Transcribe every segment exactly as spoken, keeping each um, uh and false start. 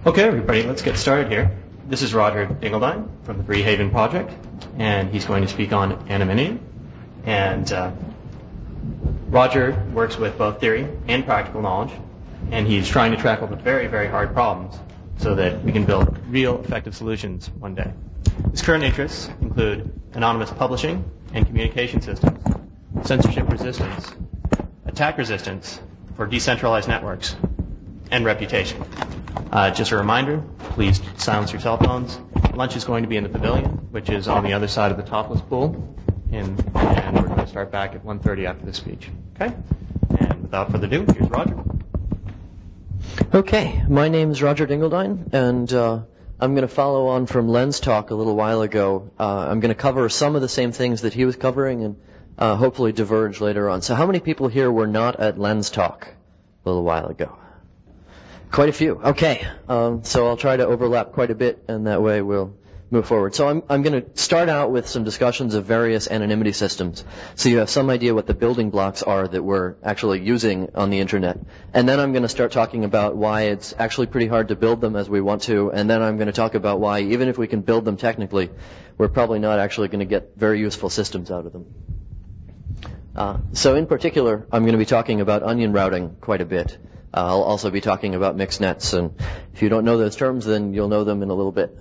Okay, everybody, let's get started here. This is Roger Dingledine from the Brehaven Project, and he's going to speak on anonymity. And uh, Roger works with both theory and practical knowledge, and he's trying to tackle the very, very hard problems so that we can build real, effective solutions one day. His current interests include anonymous publishing and communication systems, censorship resistance, attack resistance for decentralized networks, and reputation. Uh, just a reminder, please silence your cell phones. Lunch is going to be in the pavilion, which is on the other side of the topless pool, and, and we're going to start back at one thirty after this speech. Okay? And without further ado, here's Roger. Okay, my name is Roger Dingledine, and uh, I'm going to follow on from Len's talk a little while ago. Uh, I'm going to cover some of the same things that he was covering and uh, hopefully diverge later on. So how many people here were not at Len's talk a little while ago? Quite a few. Okay, um, so I'll try to overlap quite a bit, and that way we'll move forward. So I'm, I'm going to start out with some discussions of various anonymity systems, so you have some idea what the building blocks are that we're actually using on the Internet. And then I'm going to start talking about why it's actually pretty hard to build them as we want to, and then I'm going to talk about why, even if we can build them technically, we're probably not actually going to get very useful systems out of them. Uh, so in particular, I'm going to be talking about onion routing quite a bit. Uh, I'll also be talking about mixed nets, and if you don't know those terms, then you'll know them in a little bit.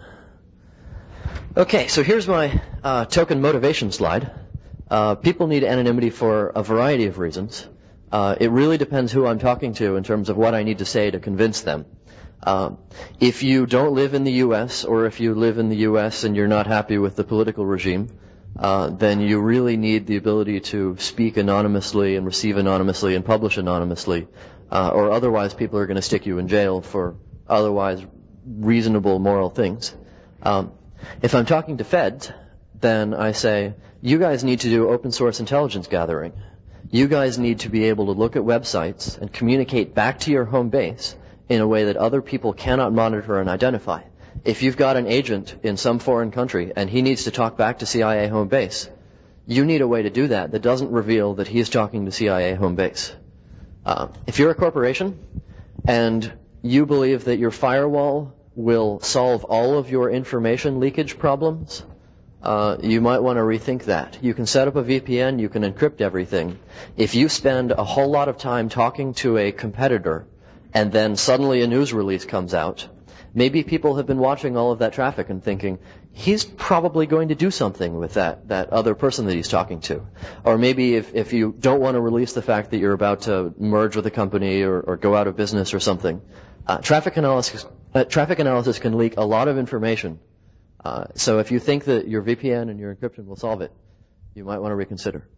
Okay, so here's my uh, token motivation slide. Uh, people need anonymity for a variety of reasons. Uh, it really depends who I'm talking to in terms of what I need to say to convince them. Um, if you don't live in the U S, or if you live in the U S and you're not happy with the political regime, uh, then you really need the ability to speak anonymously and receive anonymously and publish anonymously. Uh, or otherwise people are going to stick you in jail for otherwise reasonable moral things. Um, if I'm talking to feds, then I say, you guys need to do open source intelligence gathering. You guys need to be able to look at websites and communicate back to your home base in a way that other people cannot monitor and identify. If you've got an agent in some foreign country and he needs to talk back to C I A home base, you need a way to do that that doesn't reveal that he's talking to C I A home base. Uh, if you're a corporation and you believe that your firewall will solve all of your information leakage problems, uh, you might want to rethink that. You can set up a V P N, you can encrypt everything. If you spend a whole lot of time talking to a competitor and then suddenly a news release comes out, maybe people have been watching all of that traffic and thinking, he's probably going to do something with that, that other person that he's talking to. Or maybe if, if you don't want to release the fact that you're about to merge with a company or, or go out of business or something, uh, traffic analysis, uh, traffic analysis can leak a lot of information. Uh, so if you think that your V P N and your encryption will solve it, you might want to reconsider.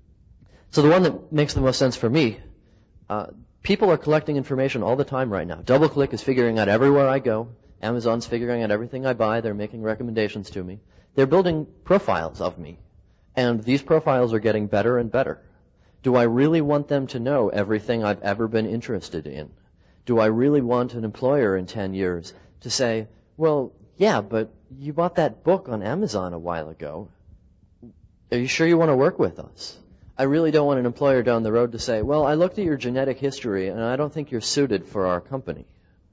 So the one that makes the most sense for me, uh, people are collecting information all the time right now. DoubleClick is figuring out everywhere I go. Amazon's figuring out everything I buy. They're making recommendations to me. They're building profiles of me. And these profiles are getting better and better. Do I really want them to know everything I've ever been interested in? Do I really want an employer in ten years to say, well, yeah, but you bought that book on Amazon a while ago. Are you sure you want to work with us? I really don't want an employer down the road to say, well, I looked at your genetic history and I don't think you're suited for our company.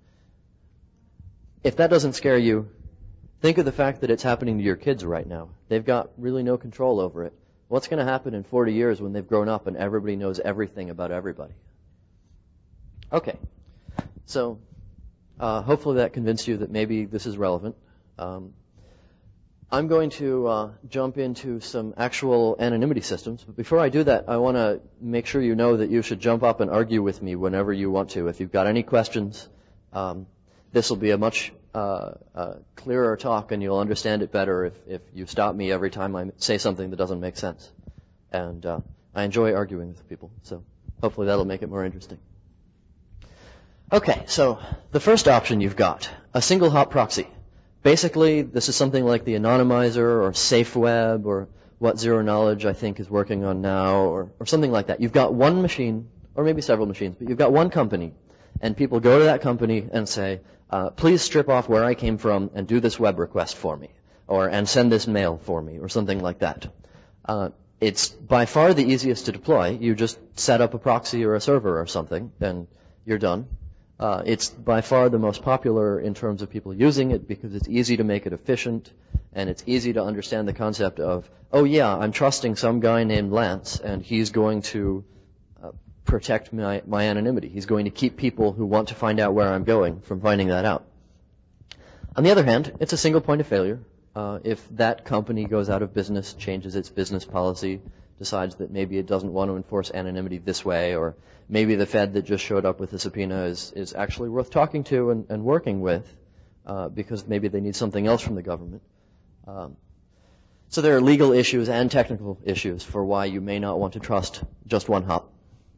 If that doesn't scare you, think of the fact that it's happening to your kids right now. They've got really no control over it. What's going to happen in forty years when they've grown up and everybody knows everything about everybody? Okay. So uh, hopefully that convinced you that maybe this is relevant. Um, I'm going to uh, jump into some actual anonymity systems. But before I do that, I want to make sure you know that you should jump up and argue with me whenever you want to. If you've got any questions, um, this will be a much uh, uh, clearer talk, and you'll understand it better if, if you stop me every time I say something that doesn't make sense. And uh, I enjoy arguing with people, so hopefully that'll make it more interesting. Okay, so the first option you've got, a single hop proxy. Basically, this is something like the Anonymizer or SafeWeb or what Zero Knowledge I think is working on now or, or something like that. You've got one machine, or maybe several machines, but you've got one company, and people go to that company and say, uh, please strip off where I came from and do this web request for me, or and send this mail for me, or something like that. Uh, it's by far the easiest to deploy. You just set up a proxy or a server or something, and you're done. Uh, it's by far the most popular in terms of people using it because it's easy to make it efficient, and it's easy to understand the concept of, oh yeah, I'm trusting some guy named Lance, and he's going to uh, protect my, my anonymity. He's going to keep people who want to find out where I'm going from finding that out. On the other hand, it's a single point of failure. Uh, if that company goes out of business, changes its business policy, decides that maybe it doesn't want to enforce anonymity this way, or maybe the Fed that just showed up with the subpoena is, is actually worth talking to and, and working with uh, because maybe they need something else from the government. Um, so there are legal issues and technical issues for why you may not want to trust just one hop.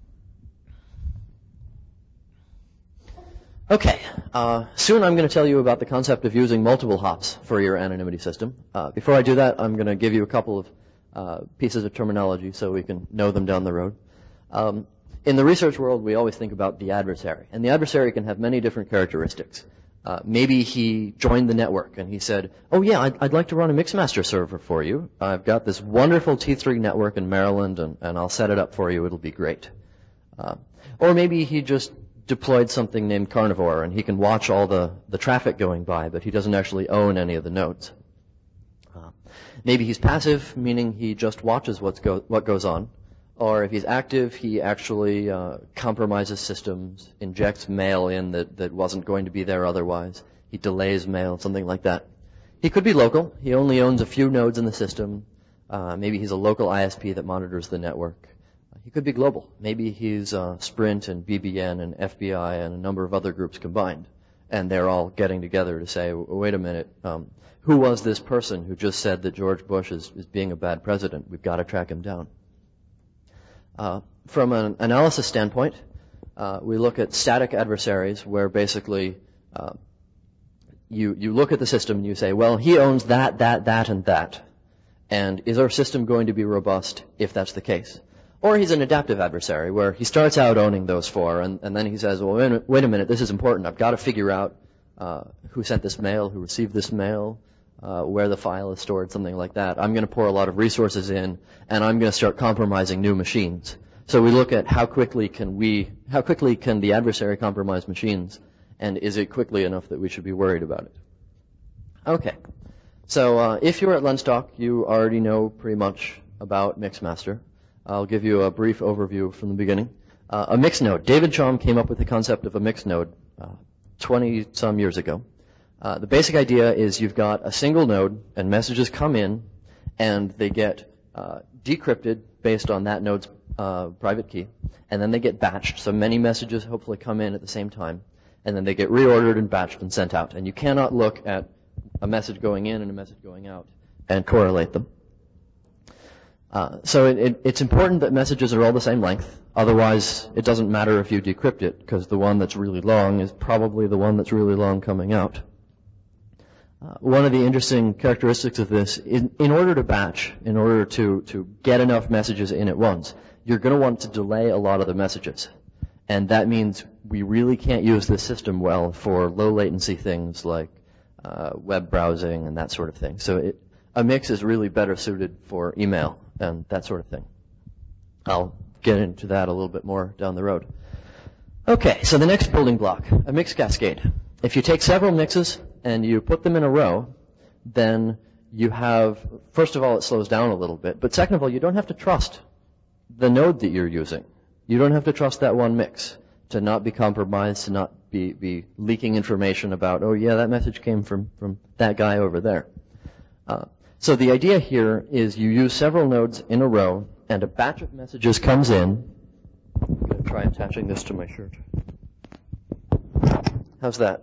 Okay, uh, soon I'm going to tell you about the concept of using multiple hops for your anonymity system. Uh, before I do that, I'm going to give you a couple of uh, pieces of terminology so we can know them down the road. Um, in the research world, we always think about the adversary, and the adversary can have many different characteristics. Uh, maybe he joined the network and he said, oh yeah, I'd, I'd like to run a Mixmaster server for you. I've got this wonderful T three network in Maryland, and, and I'll set it up for you. It'll be great. Uh, or maybe he just deployed something named Carnivore, and he can watch all the, the traffic going by, but he doesn't actually own any of the nodes. Uh, maybe he's passive, meaning he just watches what's go, what goes on. Or if he's active, he actually uh, compromises systems, injects mail in that, that wasn't going to be there otherwise. He delays mail, something like that. He could be local. He only owns a few nodes in the system. Uh, maybe he's a local I S P that monitors the network. He could be global. Maybe he's uh, Sprint and B B N and F B I and a number of other groups combined, and they're all getting together to say, wait a minute, um, who was this person who just said that George Bush is, is being a bad president? We've got to track him down. Uh, from an analysis standpoint, uh, we look at static adversaries where basically uh, you, you look at the system and you say, well, he owns that, that, that, and that, and is our system going to be robust if that's the case? Or he's an adaptive adversary where he starts out owning those four, and, and then he says, well, wait a, wait a minute, this is important. I've got to figure out uh, who sent this mail, who received this mail, uh, where the file is stored, something like that. I'm going to pour a lot of resources in, and I'm going to start compromising new machines. So we look at how quickly can we, how quickly can the adversary compromise machines, and is it quickly enough that we should be worried about it? Okay. So uh, if you're at Lenstock, you already know pretty much about Mixmaster. I'll give you a brief overview from the beginning. Uh, a mixed node. David Chaum came up with the concept of a mixed node uh, twenty-some years ago. Uh, the basic idea is you've got a single node, and messages come in, and they get uh, decrypted based on that node's uh, private key, and then they get batched. So many messages hopefully come in at the same time, and then they get reordered and batched and sent out. And you cannot look at a message going in and a message going out and correlate them. Uh, so it, it, it's important that messages are all the same length. Otherwise, it doesn't matter if you decrypt it, because the one that's really long is probably the one that's really long coming out. Uh, one of the interesting characteristics of this, in, in order to batch, in order to, to get enough messages in at once, you're going to want to delay a lot of the messages. And that means we really can't use this system well for low latency things like uh, web browsing and that sort of thing. So it, a mix is really better suited for email and that sort of thing. I'll get into that a little bit more down the road. Okay, so the next building block, a mix cascade. If you take several mixes and you put them in a row, then you have, first of all, it slows down a little bit, but second of all, you don't have to trust the node that you're using. You don't have to trust that one mix to not be compromised, to not be, be leaking information about, oh yeah, that message came from, from that guy over there. Uh, So the idea here is you use several nodes in a row, and a batch of messages comes in. I'm going to try attaching this to my shirt. How's that?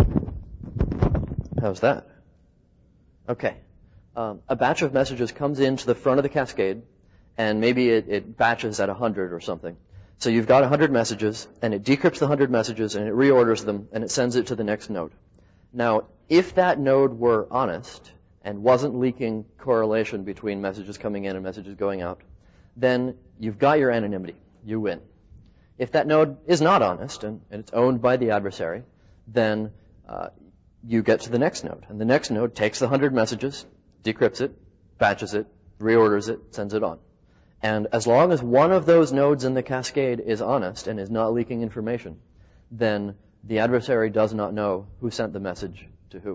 How's that? Okay. Um, a batch of messages comes into the front of the cascade, and maybe it, it batches at one hundred or something. So you've got one hundred messages, and it decrypts the one hundred messages, and it reorders them, and it sends it to the next node. Now, if that node were honest and wasn't leaking correlation between messages coming in and messages going out, then you've got your anonymity. You win. If that node is not honest and, and it's owned by the adversary, then uh, you get to the next node. And the next node takes the one hundred messages, decrypts it, batches it, reorders it, sends it on. And as long as one of those nodes in the cascade is honest and is not leaking information, then The adversary does not know who sent the message to who.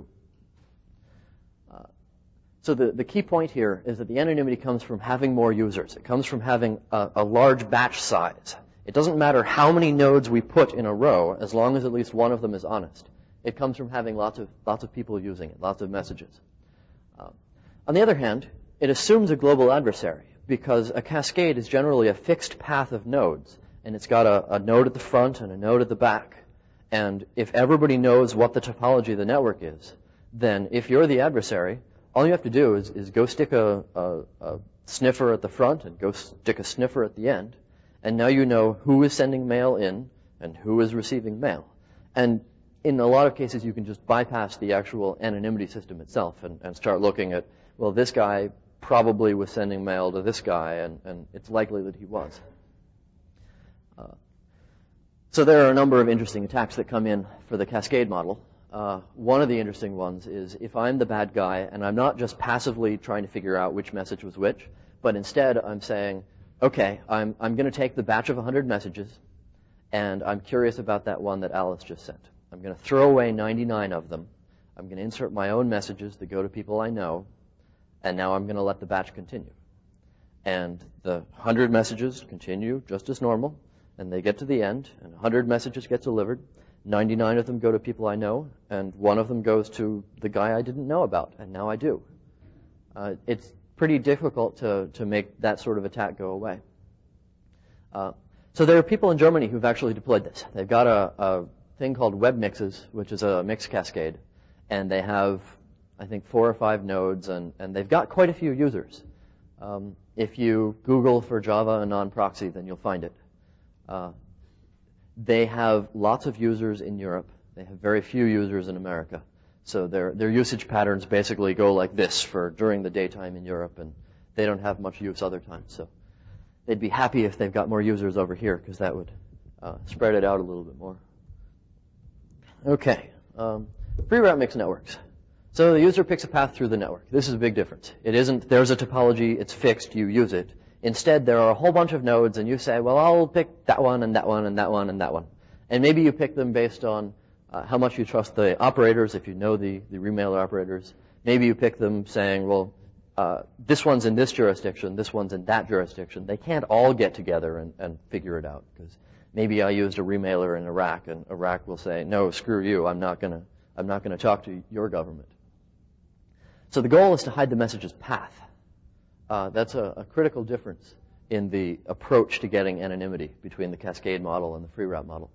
Uh, so the, the key point here is that the anonymity comes from having more users. It comes from having a, a large batch size. It doesn't matter how many nodes we put in a row, as long as at least one of them is honest. It comes from having lots of, lots of people using it, lots of messages. Uh, on the other hand, it assumes a global adversary, because a cascade is generally a fixed path of nodes, and it's got a, a node at the front and a node at the back. And if everybody knows what the topology of the network is, then if you're the adversary, all you have to do is, is go stick a, a, a sniffer at the front and go stick a sniffer at the end, and now you know who is sending mail in and who is receiving mail. And in a lot of cases, you can just bypass the actual anonymity system itself and, and start looking at, well, this guy probably was sending mail to this guy, and, and it's likely that he was. Uh, so there are a number of interesting attacks that come in for the cascade model. Uh, one of the interesting ones is if I'm the bad guy and I'm not just passively trying to figure out which message was which, but instead I'm saying, okay, I'm, I'm going to take the batch of one hundred messages, and I'm curious about that one that Alice just sent. I'm going to throw away ninety-nine of them. I'm going to insert my own messages that go to people I know, and now I'm going to let the batch continue. And the one hundred messages continue just as normal, and they get to the end, and one hundred messages get delivered. ninety-nine of them go to people I know, and one of them goes to the guy I didn't know about, and now I do. Uh, it's pretty difficult to, to make that sort of attack go away. Uh, so there are people in Germany who've actually deployed this. They've got a, a thing called web mixes, which is a mix cascade, and they have, I think, four or five nodes, and, and they've got quite a few users. Um, if you Google for Java anon proxy, then you'll find it. Uh, they have lots of users in Europe. They have very few users in America. So their their usage patterns basically go like this for during the daytime in Europe, and they don't have much use other times. So they'd be happy if they've got more users over here, because that would uh, spread it out a little bit more. Okay, um, free route mixed networks. So the user picks a path through the network. This is a big difference. It isn't, there's a topology, it's fixed, you use it. Instead, there are a whole bunch of nodes, and you say, well, I'll pick that one, and that one, and that one, and that one. And maybe you pick them based on uh, how much you trust the operators, if you know the, the remailer operators. Maybe you pick them saying, well, uh, this one's in this jurisdiction, this one's in that jurisdiction. They can't all get together and, and figure it out, because maybe I used a remailer in Iraq, and Iraq will say, no, screw you, I'm not gonna, I'm not gonna talk to your government. So the goal is to hide the message's path. Uh, that's a, a critical difference in the approach to getting anonymity between the cascade model and the free route model.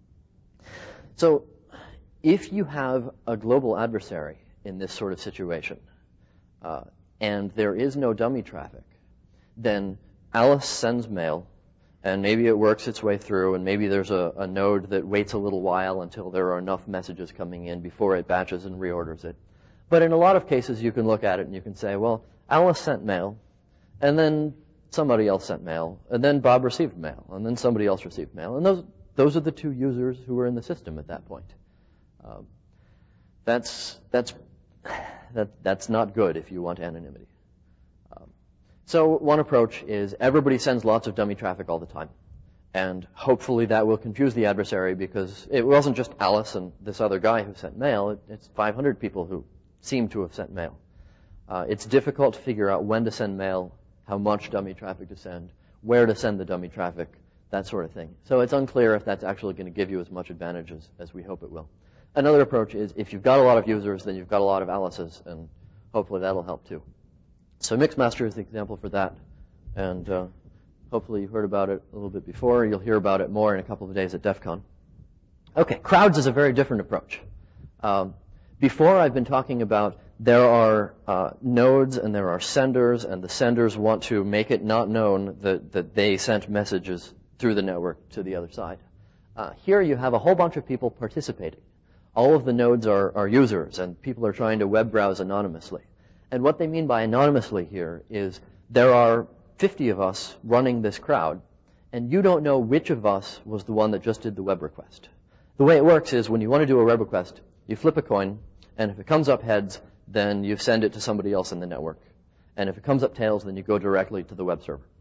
So if you have a global adversary in this sort of situation, uh, and there is no dummy traffic, then Alice sends mail, and maybe it works its way through, and maybe there's a, a node that waits a little while until there are enough messages coming in before it batches and reorders it. But in a lot of cases, you can look at it and you can say, well, Alice sent mail, and then somebody else sent mail, and then Bob received mail, and then somebody else received mail. And those those are the two users who were in the system at that point. Um, that's that's that that's not good if you want anonymity. Um, so one approach is everybody sends lots of dummy traffic all the time, and hopefully that will confuse the adversary, because it wasn't just Alice and this other guy who sent mail. It, it's five hundred people who seem to have sent mail. Uh, it's difficult to figure out when to send mail, how much dummy traffic to send, where to send the dummy traffic, that sort of thing. So it's unclear if that's actually going to give you as much advantage as, as we hope it will. Another approach is if you've got a lot of users, then you've got a lot of Alices, and hopefully that'll help too. So Mixmaster is the example for that, and uh, hopefully you heard about it a little bit before. You'll hear about it more in a couple of days at DEF CON. Okay, crowds is a very different approach. Um, before I've been talking about there are uh, nodes and there are senders, and the senders want to make it not known that, that they sent messages through the network to the other side. Uh, here you have a whole bunch of people participating. All of the nodes are, are users, and people are trying to web browse anonymously. And what they mean by anonymously here is there are fifty of us running this crowd, and you don't know which of us was the one that just did the web request. The way it works is when you want to do a web request, you flip a coin, and if it comes up heads, then you send it to somebody else in the network. And if it comes up tails, then you go directly to the web server.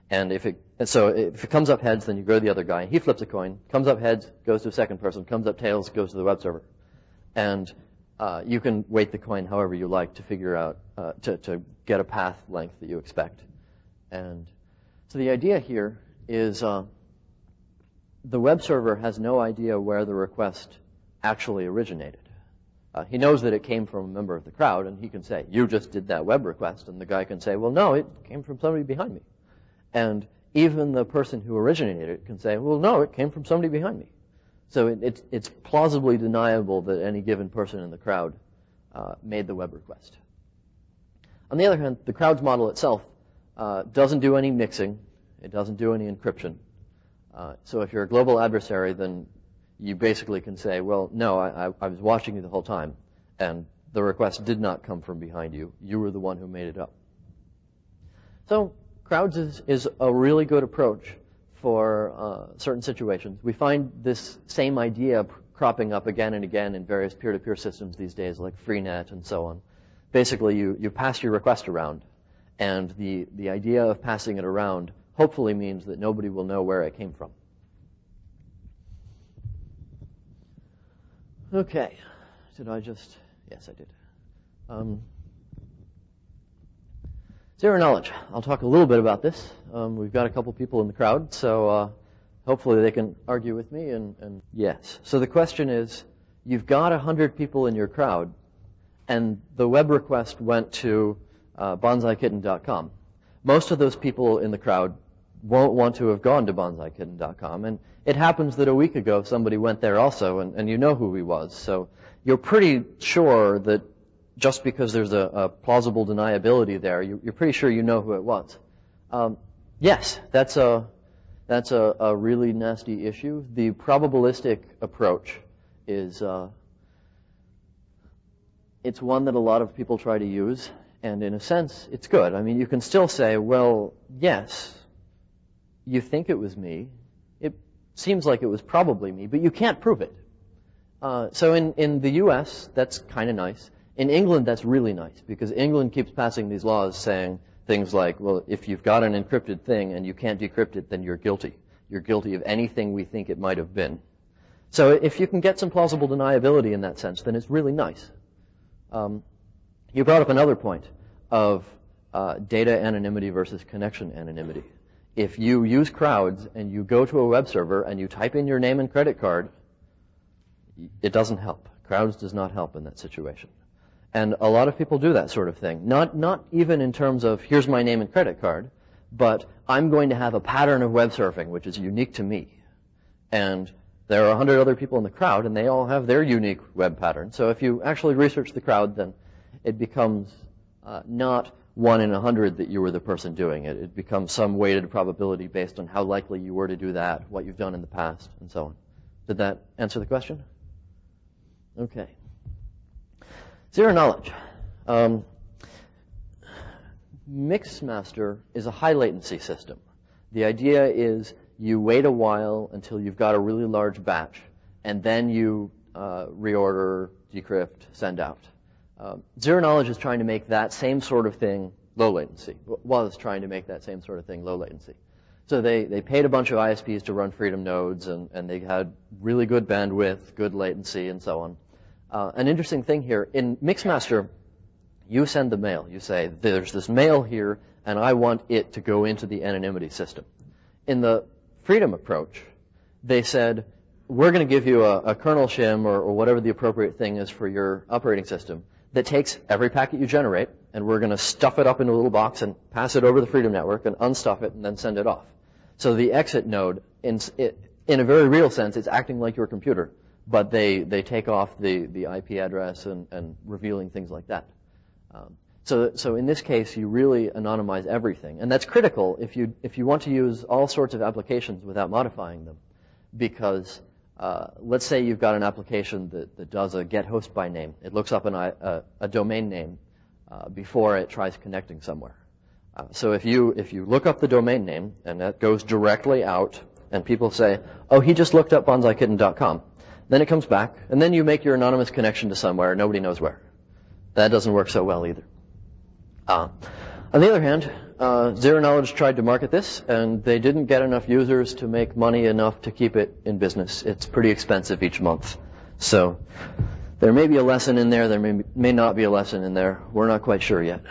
And if it, and so if it comes up heads, then you go to the other guy. He flips a coin. Comes up heads, goes to a second person. Comes up tails, goes to the web server. And uh, you can weight the coin however you like to figure out, uh, to, to get a path length that you expect. And so the idea here is uh, the web server has no idea where the request actually originated. Uh, he knows that it came from a member of the crowd, and he can say, you just did that web request. And the guy can say, well, no, it came from somebody behind me. And even the person who originated it can say, well, no, it came from somebody behind me. So it, it, it's plausibly deniable that any given person in the crowd uh, made the web request. On the other hand, the crowd's model itself uh, doesn't do any mixing. It doesn't do any encryption. Uh, so if you're a global adversary, then you basically can say, well, no, I, I, I was watching you the whole time, and the request did not come from behind you. You were the one who made it up. So crowds is, is a really good approach for uh, certain situations. We find this same idea cropping up again and again in various peer-to-peer systems these days, like Freenet and so on. Basically, you, you pass your request around, and the, the idea of passing it around hopefully means that nobody will know where it came from. Okay. Did I just... Yes, I did. Um, Zero knowledge. I'll talk a little bit about this. Um, we've got a couple people in the crowd, so uh, hopefully they can argue with me. And, and yes. So the question is, you've got one hundred people in your crowd, and the web request went to uh, bonsai kitten dot com. Most of those people in the crowd won't want to have gone to bonsai kitten dot com. And it happens that a week ago somebody went there also, and, and you know who he was. So you're pretty sure that just because there's a, a plausible deniability there, you, you're pretty sure you know who it was. Um, yes, that's a that's a, a really nasty issue. The probabilistic approach is uh, it's one that a lot of people try to use, and in a sense, it's good. I mean, you can still say, well, yes, you think it was me. It seems like it was probably me, but you can't prove it. Uh, so in, in the U S, that's kind of nice. In England, that's really nice, because England keeps passing these laws saying things like, well, if you've got an encrypted thing and you can't decrypt it, then you're guilty. You're guilty of anything we think it might have been. So if you can get some plausible deniability in that sense, then it's really nice. Um, you brought up another point of uh, data anonymity versus connection anonymity. If you use crowds and you go to a web server and you type in your name and credit card, it doesn't help. Crowds does not help in that situation. And a lot of people do that sort of thing. Not, not even in terms of, here's my name and credit card, but I'm going to have a pattern of web surfing which is unique to me. And there are a hundred other people in the crowd, and they all have their unique web pattern. So if you actually research the crowd, then it becomes uh, not one in a hundred that you were the person doing it. It becomes some weighted probability based on how likely you were to do that, what you've done in the past, and so on. Did that answer the question? Okay. Zero knowledge. Um, Mixmaster is a high latency system. The idea is you wait a while until you've got a really large batch, and then you uh, reorder, decrypt, send out. Um, Zero knowledge is trying to make that same sort of thing low latency. Was trying to make that same sort of thing low latency. So they, they paid a bunch of I S Ps to run Freedom nodes, and, and they had really good bandwidth, good latency, and so on. Uh, an interesting thing here, in Mixmaster, you send the mail. You say, there's this mail here, and I want it to go into the anonymity system. In the Freedom approach, they said, we're going to give you a, a kernel shim or, or whatever the appropriate thing is for your operating system that takes every packet you generate, and we're going to stuff it up in a little box and pass it over the Freedom network and unstuff it and then send it off. So the exit node, in, it, in a very real sense, it's acting like your computer, but they, they take off the, the I P address and, and revealing things like that. Um, so, so in this case, you really anonymize everything. And that's critical if you, if you want to use all sorts of applications without modifying them. Because uh, let's say you've got an application that, that does a get host by name. It looks up an, a, a domain name uh, before it tries connecting somewhere. Uh, so if you, if you look up the domain name, and that goes directly out, and people say, oh, he just looked up bonsai kitten dot com. Then it comes back, and then you make your anonymous connection to somewhere, nobody knows where. That doesn't work so well either. Uh, on the other hand, uh, Zero Knowledge tried to market this, and they didn't get enough users to make money enough to keep it in business. It's pretty expensive each month. So there may be a lesson in there. There may, may not be a lesson in there. We're not quite sure yet.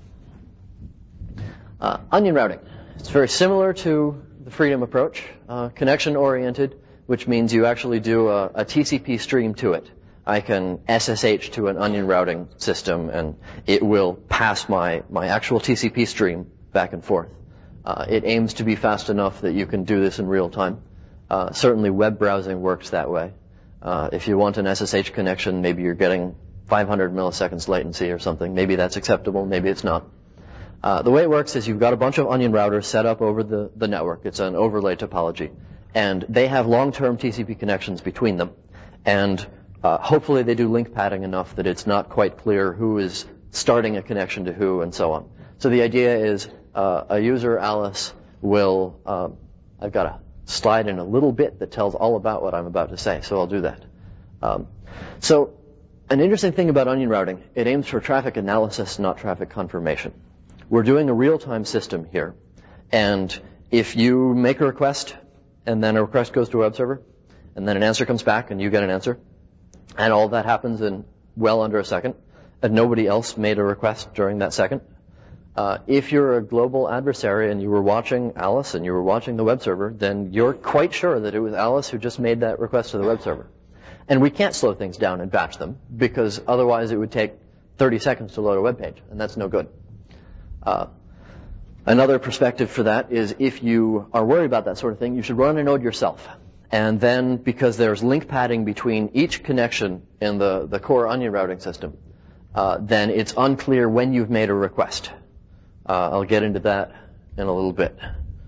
Uh, onion routing. It's very similar to the Freedom approach, uh, connection-oriented, which means you actually do a, a T C P stream to it. I can S S H to an onion routing system, and it will pass my, my actual T C P stream back and forth. Uh, it aims to be fast enough that you can do this in real time. Uh, certainly web browsing works that way. Uh, if you want an S S H connection, maybe you're getting five hundred milliseconds latency or something. Maybe that's acceptable, maybe it's not. Uh, the way it works is you've got a bunch of onion routers set up over the, the network. It's an overlay topology. And they have long-term T C P connections between them. And uh, hopefully they do link padding enough that it's not quite clear who is starting a connection to who and so on. So the idea is uh, a user, Alice, will, um, I've got a slide in a little bit that tells all about what I'm about to say, so I'll do that. Um, so an interesting thing about onion routing, it aims for traffic analysis, not traffic confirmation. We're doing a real-time system here, and if you make a request, and then a request goes to a web server, and then an answer comes back, and you get an answer, and all that happens in well under a second, and nobody else made a request during that second, uh, if you're a global adversary and you were watching Alice and you were watching the web server, then you're quite sure that it was Alice who just made that request to the web server. And we can't slow things down and batch them, because otherwise it would take thirty seconds to load a web page, and that's no good. Uh, another perspective for that is if you are worried about that sort of thing, you should run a node yourself. And then, because there's link padding between each connection in the, the core onion routing system, uh, then it's unclear when you've made a request. Uh, I'll get into that in a little bit.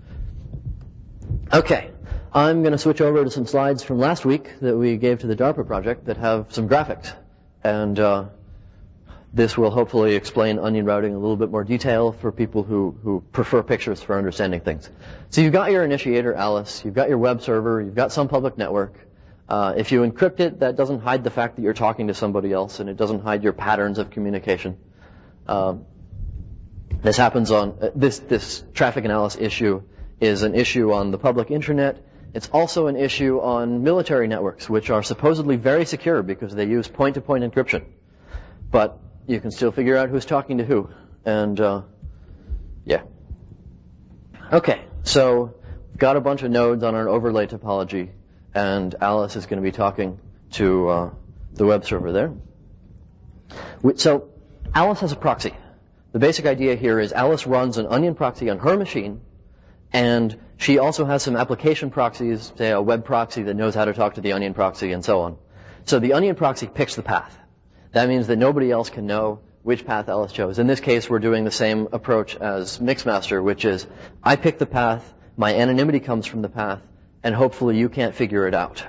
Okay, I'm going to switch over to some slides from last week that we gave to the DARPA project that have some graphics. And uh, this will hopefully explain onion routing in a little bit more detail for people who, who prefer pictures for understanding things. So you've got your initiator, Alice. You've got your web server. You've got some public network. Uh, if you encrypt it, that doesn't hide the fact that you're talking to somebody else, and it doesn't hide your patterns of communication. Um, this happens on uh, this this traffic analysis issue is an issue on the public internet. It's also an issue on military networks, which are supposedly very secure because they use point-to-point encryption. But you can still figure out who's talking to who. And, uh, yeah. Okay, so we've got a bunch of nodes on our overlay topology, and Alice is going to be talking to uh, the web server there. So Alice has a proxy. The basic idea here is Alice runs an onion proxy on her machine, and she also has some application proxies, say a web proxy that knows how to talk to the onion proxy, and so on. So the onion proxy picks the path. That means that nobody else can know which path Alice chose. In this case, we're doing the same approach as Mixmaster, which is I pick the path, my anonymity comes from the path, and hopefully you can't figure it out.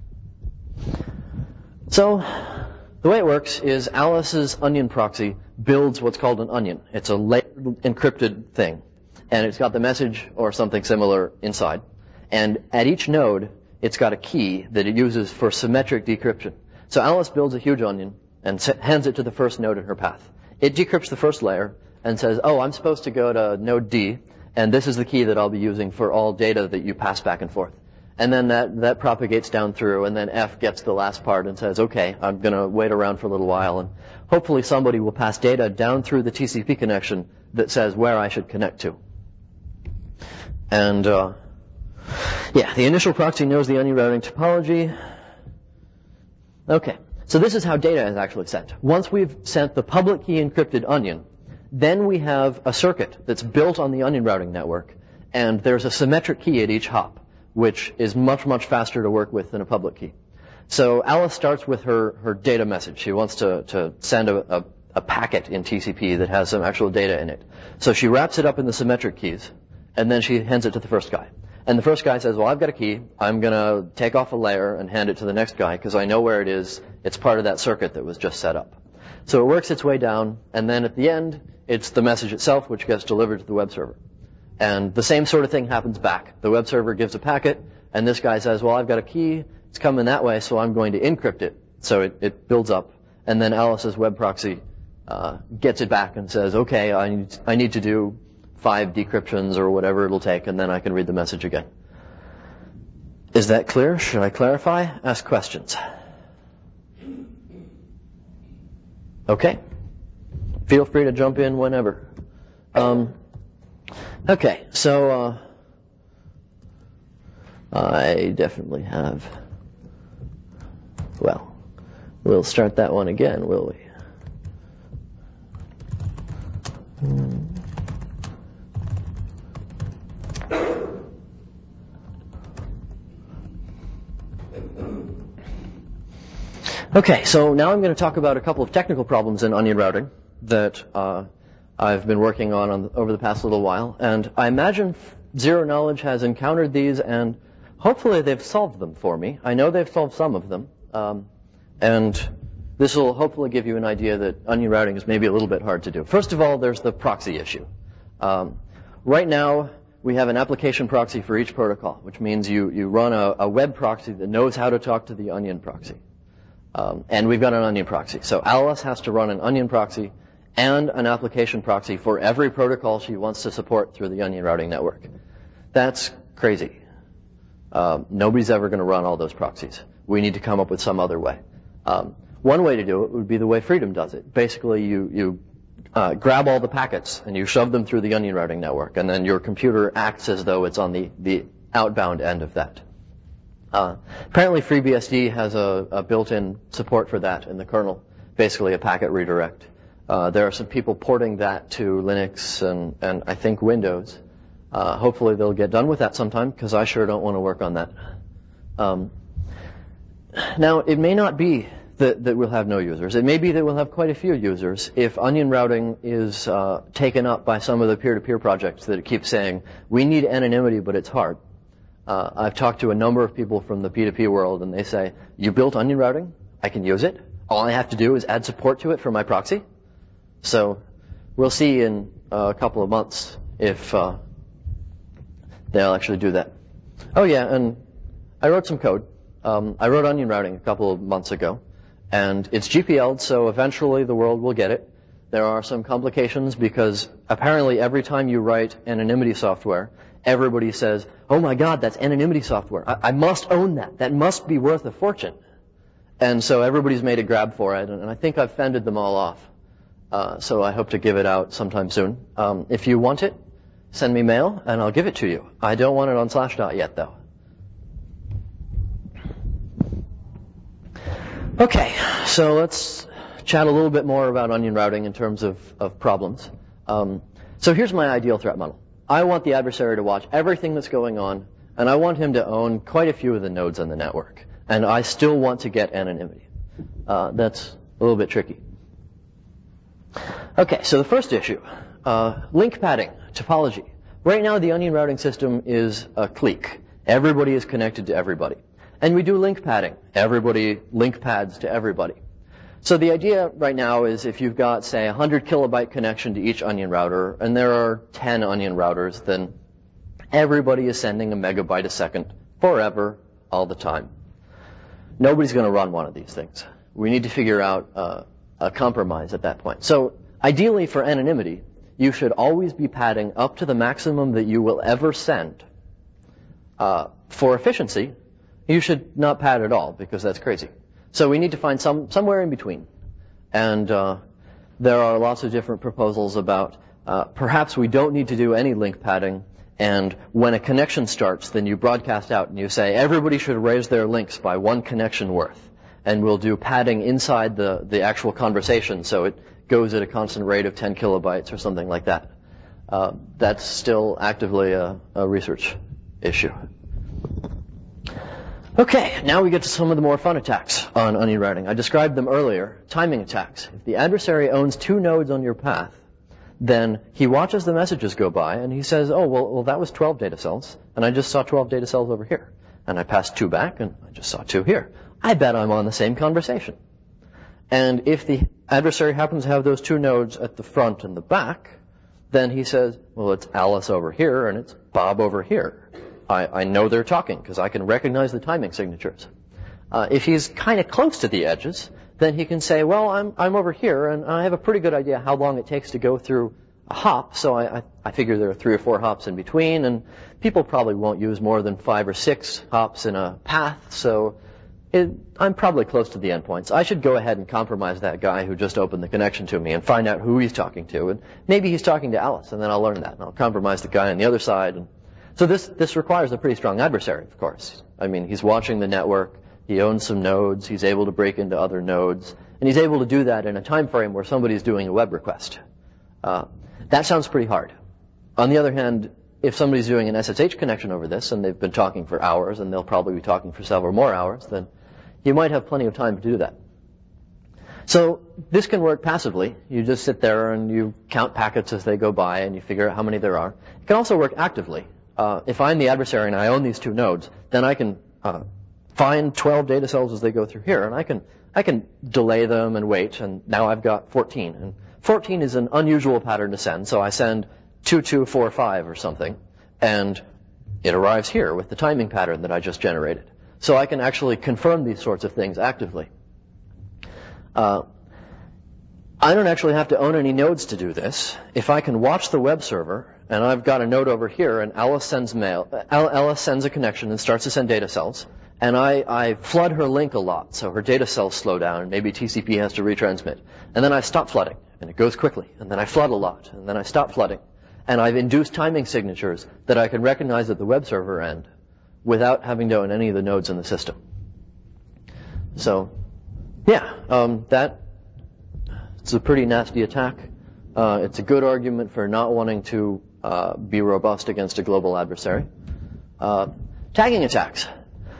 So the way it works is Alice's onion proxy builds what's called an onion. It's a layered encrypted thing, and it's got the message or something similar inside. And at each node, it's got a key that it uses for symmetric decryption. So Alice builds a huge onion and hands it to the first node in her path. It decrypts the first layer and says, oh, I'm supposed to go to node D, and this is the key that I'll be using for all data that you pass back and forth. And then that, that propagates down through, and then F gets the last part and says, okay, I'm going to wait around for a little while, and hopefully somebody will pass data down through the T C P connection that says where I should connect to. And, uh, yeah, the initial proxy knows the onion routing topology. Okay. So this is how data is actually sent. Once we've sent the public key encrypted onion, then we have a circuit that's built on the onion routing network, and there's a symmetric key at each hop, which is much, much faster to work with than a public key. So Alice starts with her, her data message. She wants to, to send a, a, a packet in T C P that has some actual data in it. So she wraps it up in the symmetric keys, and then she hands it to the first guy. And the first guy says, well, I've got a key. I'm going to take off a layer and hand it to the next guy because I know where it is. It's part of that circuit that was just set up. So it works its way down, and then at the end, it's the message itself which gets delivered to the web server. And the same sort of thing happens back. The web server gives a packet, and this guy says, well, I've got a key. It's coming that way, so I'm going to encrypt it. So it, it builds up. And then Alice's web proxy uh, gets it back and says, okay, I need, I need to do five decryptions or whatever it'll take, and then I can read the message again. Is that clear? Should I clarify? Ask questions. Okay. Feel free to jump in whenever. Um, okay, so uh, I definitely have. Well, we'll start that one again, will we? Hmm. Okay, so now I'm going to talk about a couple of technical problems in onion routing that uh, I've been working on, on over the past little while, and I imagine Zero Knowledge has encountered these, and hopefully they've solved them for me. I know they've solved some of them, um, and this will hopefully give you an idea that onion routing is maybe a little bit hard to do. First of all, there's the proxy issue. Um, right now, we have an application proxy for each protocol, which means you, you run a, a web proxy that knows how to talk to the onion proxy. Um, and we've got an onion proxy. So Alice has to run an onion proxy and an application proxy for every protocol she wants to support through the onion routing network. That's crazy. Um, nobody's ever going to run all those proxies. We need to come up with some other way. Um, one way to do it would be the way Freedom does it. Basically, you, you uh, grab all the packets and you shove them through the onion routing network, and then your computer acts as though it's on the, the outbound end of that. Uh, apparently FreeBSD has a, a built-in support for that in the kernel, basically a packet redirect. Uh, there are some people porting that to Linux and, and I think Windows. Uh, hopefully they'll get done with that sometime, because I sure don't want to work on that. Um, now, it may not be that, that we'll have no users. It may be that we'll have quite a few users if onion routing is uh, taken up by some of the peer-to-peer projects that keep saying, we need anonymity, but it's hard. Uh, I've talked to a number of people from the P two P world, and they say, you built onion routing? I can use it. All I have to do is add support to it for my proxy. So we'll see in uh, a couple of months if uh, they'll actually do that. Oh, yeah, and I wrote some code. Um, I wrote onion routing a couple of months ago, and it's G P L'd, so eventually the world will get it. There are some complications because apparently every time you write anonymity software, everybody says, oh my God, that's anonymity software. I, I must own that. That must be worth a fortune. And so everybody's made a grab for it, and, and I think I've fended them all off. Uh, so I hope to give it out sometime soon. Um, if you want it, send me mail, and I'll give it to you. I don't want it on Slashdot yet, though. Okay, so let's chat a little bit more about onion routing in terms of, of problems. Um, so here's my ideal threat model. I want the adversary to watch everything that's going on, and I want him to own quite a few of the nodes on the network. And I still want to get anonymity. Uh, that's a little bit tricky. Okay, so the first issue, uh, link padding, topology. Right now, the onion routing system is a clique. Everybody is connected to everybody. And we do link padding. Everybody link pads to everybody. So the idea right now is if you've got, say, a one hundred kilobyte connection to each onion router, and there are ten onion routers, then everybody is sending a megabyte a second forever, all the time. Nobody's going to run one of these things. We need to figure out uh, a compromise at that point. So ideally for anonymity, you should always be padding up to the maximum that you will ever send. Uh, for efficiency, you should not pad at all, because that's crazy. So we need to find some somewhere in between. And uh, there are lots of different proposals about uh, perhaps we don't need to do any link padding, and when a connection starts, then you broadcast out and you say everybody should raise their links by one connection worth. And we'll do padding inside the, the actual conversation, so it goes at a constant rate of ten kilobytes or something like that. Uh, that's still actively a, a research issue. Okay, now we get to some of the more fun attacks on onion routing. I described them earlier. Timing attacks. If the adversary owns two nodes on your path, then he watches the messages go by and he says, oh, well, well, that was twelve data cells, and I just saw twelve data cells over here. And I passed two back, and I just saw two here. I bet I'm on the same conversation. And if the adversary happens to have those two nodes at the front and the back, then he says, well, it's Alice over here and it's Bob over here. I, I know they're talking because I can recognize the timing signatures. Uh, if he's kind of close to the edges, then he can say, well, I'm, I'm over here, and I have a pretty good idea how long it takes to go through a hop, so I, I, I figure there are three or four hops in between, and people probably won't use more than five or six hops in a path, so it, I'm probably close to the endpoints. I should go ahead and compromise that guy who just opened the connection to me and find out who he's talking to, and maybe he's talking to Alice, and then I'll learn that, and I'll compromise the guy on the other side. And so this, this requires a pretty strong adversary, of course. I mean, he's watching the network, he owns some nodes, he's able to break into other nodes, and he's able to do that in a time frame where somebody's doing a web request. Uh, that sounds pretty hard. On the other hand, if somebody's doing an S S H connection over this, and they've been talking for hours, and they'll probably be talking for several more hours, then you might have plenty of time to do that. So this can work passively. You just sit there and you count packets as they go by, and you figure out how many there are. It can also work actively. Uh, if I'm the adversary and I own these two nodes, then I can uh, find twelve data cells as they go through here, and I can I can delay them and wait, and now I've got fourteen. And fourteen is an unusual pattern to send, so I send two two four five or something, and it arrives here with the timing pattern that I just generated. So I can actually confirm these sorts of things actively. Uh, I don't actually have to own any nodes to do this. If I can watch the web server, and I've got a node over here, and Alice sends mail, Alice sends a connection and starts to send data cells, and I, I flood her link a lot, so her data cells slow down, and maybe T C P has to retransmit. And then I stop flooding, and it goes quickly, and then I flood a lot, and then I stop flooding. And I've induced timing signatures that I can recognize at the web server end without having to own any of the nodes in the system. So, yeah, um, that it's a pretty nasty attack. Uh, it's a good argument for not wanting to uh, be robust against a global adversary. Uh, tagging attacks.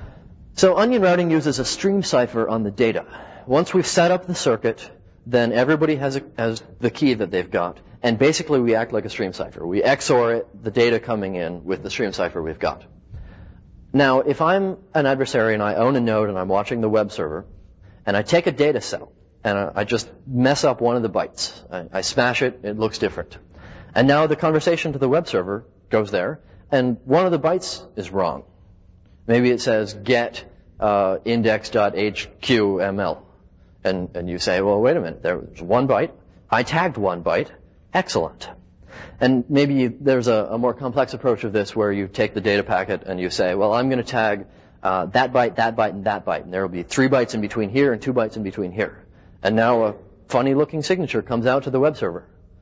So onion routing uses a stream cipher on the data. Once we've set up the circuit, then everybody has, a, has the key that they've got, and basically we act like a stream cipher. We X O R it, the data coming in, with the stream cipher we've got. Now, if I'm an adversary and I own a node and I'm watching the web server, and I take a data cell, and I just mess up one of the bytes. I, I smash it, it looks different. And now the conversation to the web server goes there, and one of the bytes is wrong. Maybe it says get uh, index.hqml. And, and you say, well, wait a minute, there's one byte. I tagged one byte. Excellent. And maybe there's a, a more complex approach of this where you take the data packet and you say, well, I'm going to tag uh, that byte, that byte, and that byte. And there will be three bytes in between here and two bytes in between here. And now a funny-looking signature comes out to the web server.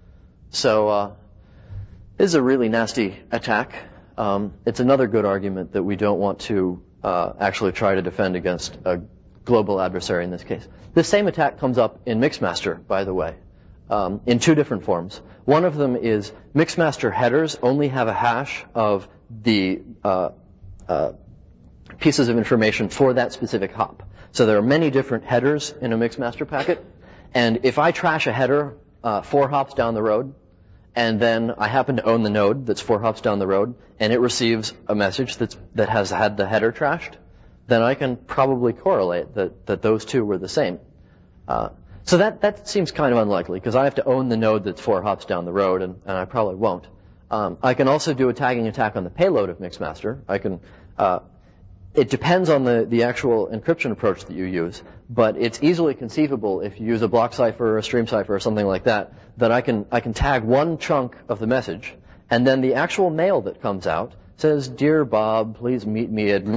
So uh, this is a really nasty attack. Um, it's another good argument that we don't want to uh, actually try to defend against a global adversary in this case. This same attack comes up in Mixmaster, by the way, um, in two different forms. One of them is Mixmaster headers only have a hash of the uh, uh, pieces of information for that specific hop. So there are many different headers in a Mixmaster packet, and if I trash a header uh, four hops down the road, and then I happen to own the node that's four hops down the road, and it receives a message that's, that has had the header trashed, then I can probably correlate that, that those two were the same. Uh, so that, that seems kind of unlikely, because I have to own the node that's four hops down the road, and, and I probably won't. Um, I can also do a tagging attack on the payload of Mixmaster. I can, uh, it depends on the, the actual encryption approach that you use, but it's easily conceivable if you use a block cipher or a stream cipher or something like that, that I can, I can tag one chunk of the message, and then the actual mail that comes out says, "Dear Bob, please meet me at,"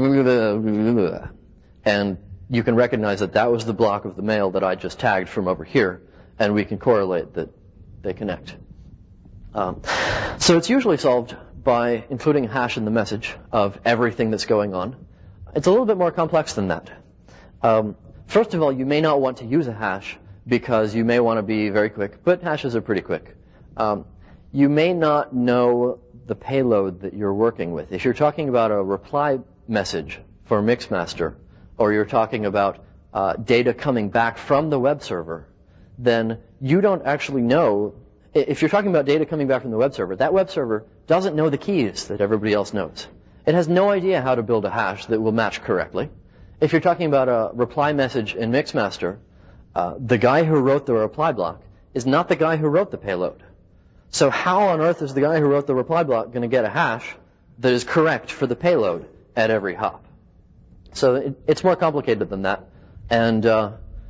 and you can recognize that that was the block of the mail that I just tagged from over here, and we can correlate that they connect. Um, so it's usually solved by including a hash in the message of everything that's going on. It's a little bit more complex than that. Um, first of all, you may not want to use a hash because you may want to be very quick, but hashes are pretty quick. Um, you may not know the payload that you're working with. If you're talking about a reply message for Mixmaster, or you're talking about uh, data coming back from the web server, then you don't actually know. If you're talking about data coming back from the web server, that web server doesn't know the keys that everybody else knows. It has no idea how to build a hash that will match correctly. If you're talking about a reply message in Mixmaster, uh, the guy who wrote the reply block is not the guy who wrote the payload. So how on earth is the guy who wrote the reply block going to get a hash that is correct for the payload at every hop? So it, it's more complicated than that. And uh,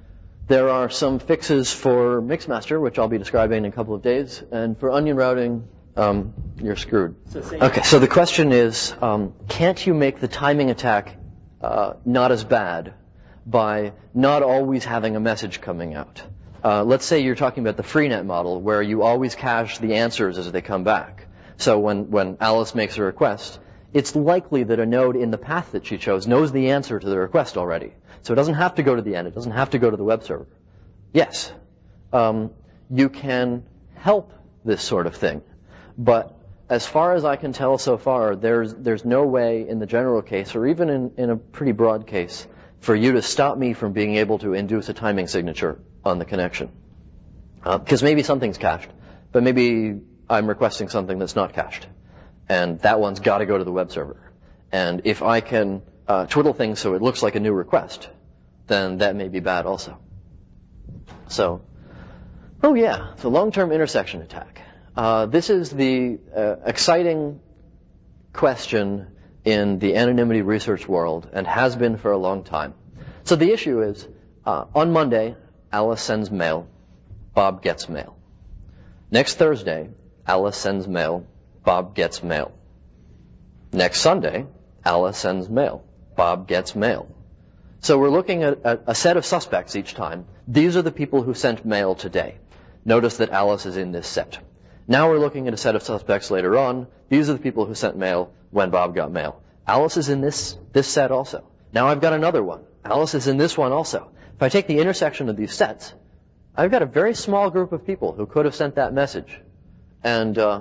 there are some fixes for Mixmaster, which I'll be describing in a couple of days, and for onion routing, um, you're screwed. Okay, so the question is, um, can't you make the timing attack uh, not as bad by not always having a message coming out? Uh, let's say you're talking about the Freenet model, where you always cache the answers as they come back. So when, when Alice makes a request, it's likely that a node in the path that she chose knows the answer to the request already. So it doesn't have to go to the end. It doesn't have to go to the web server. Yes, um, you can help this sort of thing. But as far as I can tell so far, there's, there's no way in the general case, or even in, in a pretty broad case, for you to stop me from being able to induce a timing signature on the connection. Because uh, maybe something's cached, but maybe I'm requesting something that's not cached. And that one's got to go to the web server. And if I can uh, twiddle things so it looks like a new request, then that may be bad also. So, oh yeah, the long-term intersection attack. Uh, this is the uh, exciting question in the anonymity research world and has been for a long time. So the issue is, uh, on Monday, Alice sends mail, Bob gets mail. Next Thursday, Alice sends mail, Bob gets mail. Next Sunday, Alice sends mail, Bob gets mail. So we're looking at a, a set of suspects each time. These are the people who sent mail today. Notice that Alice is in this set. Now we're looking at a set of suspects later on. These are the people who sent mail when Bob got mail. Alice is in this, this set also. Now I've got another one. Alice is in this one also. If I take the intersection of these sets, I've got a very small group of people who could have sent that message. And uh,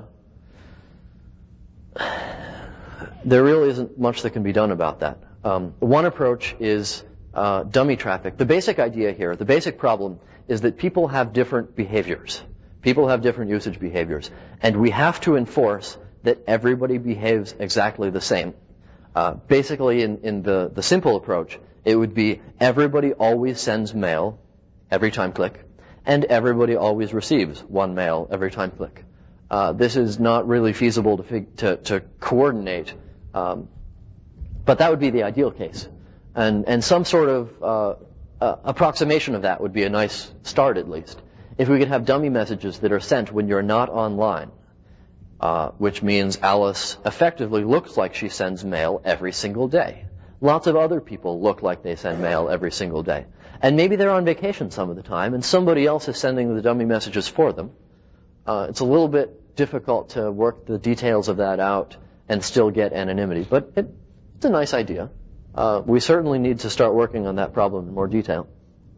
there really isn't much that can be done about that. Um, one approach is uh, dummy traffic. The basic idea here, the basic problem, is that people have different behaviors. People have different usage behaviors. And we have to enforce that everybody behaves exactly the same. Uh, basically, in, in the, the simple approach, it would be everybody always sends mail every time click, and everybody always receives one mail every time click. Uh, this is not really feasible to, fig- to, to coordinate, um, but that would be the ideal case. And, and some sort of uh, uh, approximation of that would be a nice start, at least. If we could have dummy messages that are sent when you're not online, uh, which means Alice effectively looks like she sends mail every single day. Lots of other people look like they send mail every single day. And maybe they're on vacation some of the time, and somebody else is sending the dummy messages for them. Uh, it's a little bit difficult to work the details of that out and still get anonymity, but it, it's a nice idea. Uh, we certainly need to start working on that problem in more detail.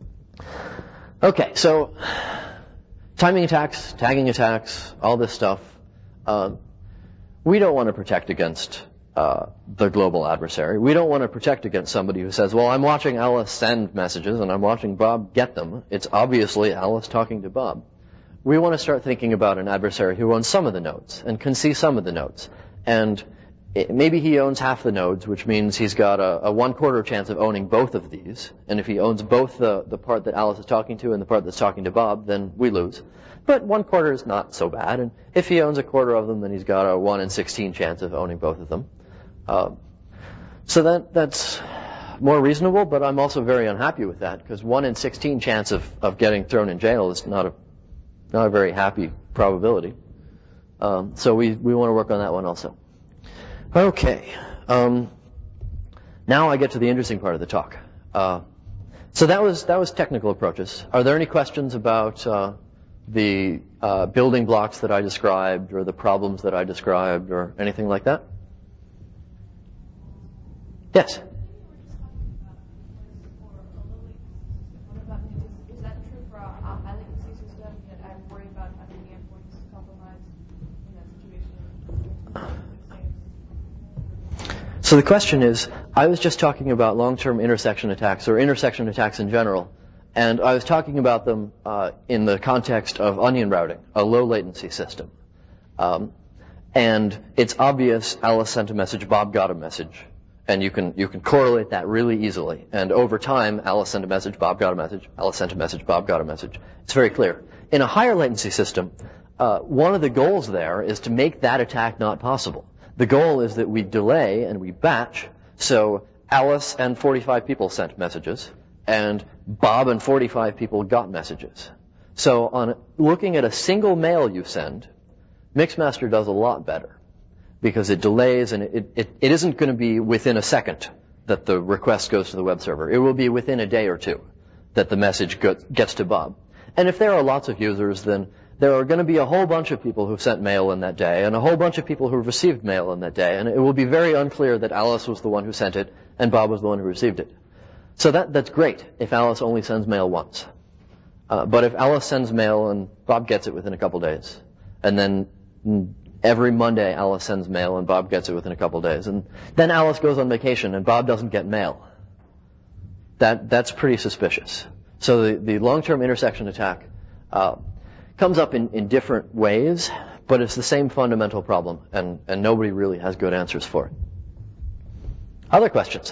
Okay, so timing attacks, tagging attacks, all this stuff. Uh, we don't want to protect against uh, the global adversary. We don't want to protect against somebody who says, well, I'm watching Alice send messages and I'm watching Bob get them. It's obviously Alice talking to Bob. We want to start thinking about an adversary who owns some of the nodes and can see some of the nodes. And it, maybe he owns half the nodes, which means he's got a, a one-quarter chance of owning both of these. And if he owns both the, the part that Alice is talking to and the part that's talking to Bob, then we lose. But one quarter is not so bad. And if he owns a quarter of them, then he's got a one in sixteen chance of owning both of them. Uh, so that that's more reasonable, but I'm also very unhappy with that, because one in sixteen chance of, of getting thrown in jail is not a not a very happy probability. Um, so we, we want to work on that one also. Okay. Um, now I get to the interesting part of the talk. Uh, so that was that was technical approaches. Are there any questions about uh, the uh, building blocks that I described, or the problems that I described, or anything like that? Yes? So the question is, I was just talking about long-term intersection attacks, or intersection attacks in general, and I was talking about them uh, in the context of onion routing, a low-latency system. Um, and it's obvious Alice sent a message, Bob got a message, and you can you can correlate that really easily. And over time, Alice sent a message, Bob got a message, Alice sent a message, Bob got a message. It's very clear. In a higher latency system, uh, one of the goals there is to make that attack not possible. The goal is that we delay and we batch, so Alice and forty-five people sent messages, and Bob and forty-five people got messages. So on looking at a single mail you send, Mixmaster does a lot better because it delays and it, it, it isn't going to be within a second that the request goes to the web server. It will be within a day or two that the message gets to Bob. And if there are lots of users, then there are going to be a whole bunch of people who sent mail in that day and a whole bunch of people who received mail in that day, and it will be very unclear that Alice was the one who sent it and Bob was the one who received it. So that, that's great if Alice only sends mail once. Uh, but if Alice sends mail and Bob gets it within a couple days, and then every Monday Alice sends mail and Bob gets it within a couple days, and then Alice goes on vacation and Bob doesn't get mail, that that's pretty suspicious. So the, the long-term intersection attack uh, comes up in, in different ways, but it's the same fundamental problem, and, and nobody really has good answers for it. Other questions?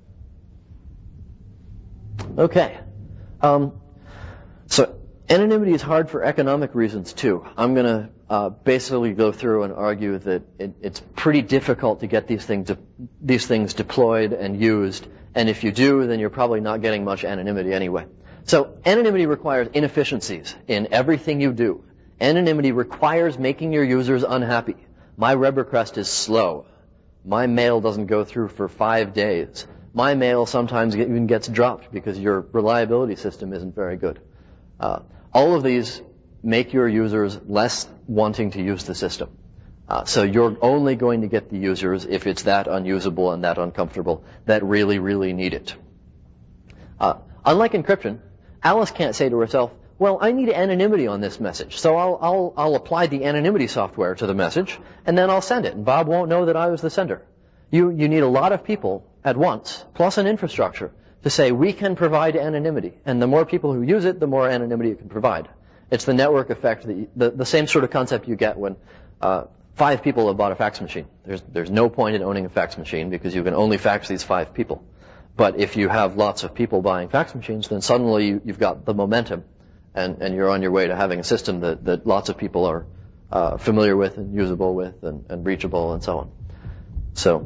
Okay. Um, so anonymity is hard for economic reasons, too. I'm going to uh, basically go through and argue that it, it's pretty difficult to get these things, de- these things deployed and used, and if you do, then you're probably not getting much anonymity anyway. So anonymity requires inefficiencies in everything you do. Anonymity requires making your users unhappy. My web request is slow. My mail doesn't go through for five days. My mail sometimes even gets dropped because your reliability system isn't very good. Uh, all of these make your users less wanting to use the system. Uh, so you're only going to get the users if it's that unusable and that uncomfortable that really, really need it. Uh, unlike encryption, Alice can't say to herself, well, I need anonymity on this message, so I'll, I'll, I'll apply the anonymity software to the message, and then I'll send it, and Bob won't know that I was the sender. You, you need a lot of people at once, plus an infrastructure, to say we can provide anonymity, and the more people who use it, the more anonymity it can provide. It's the network effect, that you, the, the same sort of concept you get when uh, five people have bought a fax machine. There's, there's no point in owning a fax machine because you can only fax these five people. But if you have lots of people buying fax machines, then suddenly you, you've got the momentum, and, and you're on your way to having a system that, that lots of people are uh, familiar with and usable with and, and reachable and so on. So,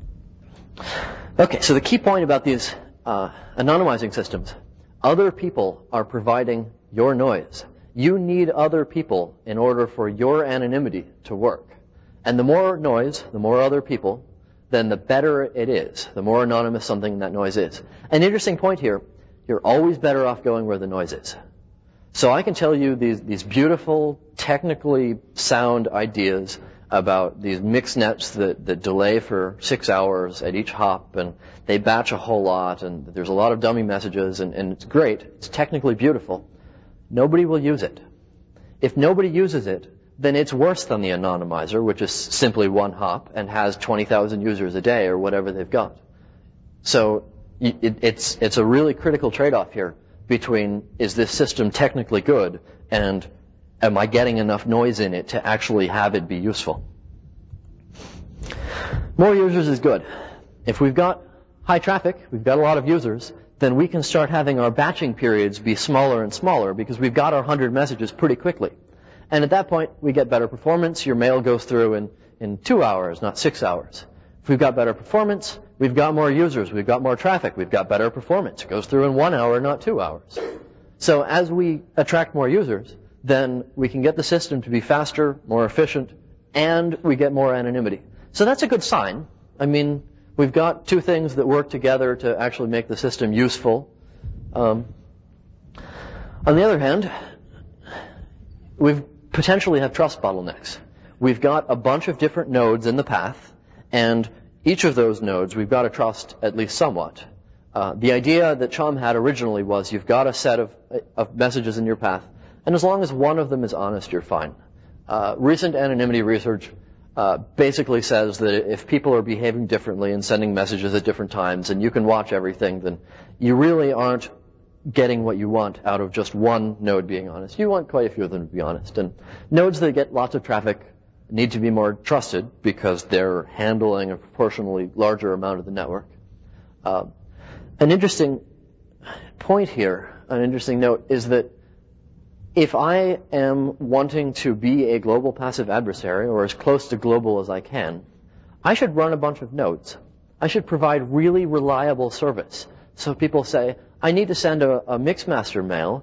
okay, so the key point about these uh, anonymizing systems, other people are providing your noise. You need other people in order for your anonymity to work. And the more noise, the more other people, then the better it is, the more anonymous something that noise is. An interesting point here, you're always better off going where the noise is. So I can tell you these, these beautiful, technically sound ideas about these mixed nets that, that delay for six hours at each hop, and they batch a whole lot, and there's a lot of dummy messages, and, and it's great. It's technically beautiful. Nobody will use it. If nobody uses it, then it's worse than the anonymizer, which is simply one hop and has twenty thousand users a day or whatever they've got. So it, it's, it's a really critical trade-off here between is this system technically good and am I getting enough noise in it to actually have it be useful? More users is good. If we've got high traffic, we've got a lot of users, then we can start having our batching periods be smaller and smaller because we've got our one hundred messages pretty quickly. And at that point, we get better performance. Your mail goes through in, in two hours, not six hours. If we've got better performance, we've got more users, we've got more traffic, we've got better performance. It goes through in one hour, not two hours. So as we attract more users, then we can get the system to be faster, more efficient, and we get more anonymity. So that's a good sign. I mean, we've got two things that work together to actually make the system useful. Um, on the other hand, we've potentially have trust bottlenecks. We've got a bunch of different nodes in the path, and each of those nodes we've got to trust at least somewhat. Uh, the idea that Chom had originally was you've got a set of, of messages in your path, and as long as one of them is honest, you're fine. Uh, recent anonymity research uh, basically says that if people are behaving differently and sending messages at different times, and you can watch everything, then you really aren't getting what you want out of just one node being honest. You want quite a few of them to be honest. And nodes that get lots of traffic need to be more trusted because they're handling a proportionally larger amount of the network. Uh, an interesting point here, an interesting note, is that if I am wanting to be a global passive adversary, or as close to global as I can, I should run a bunch of nodes. I should provide really reliable service. So people say, I need to send a, a Mixmaster mail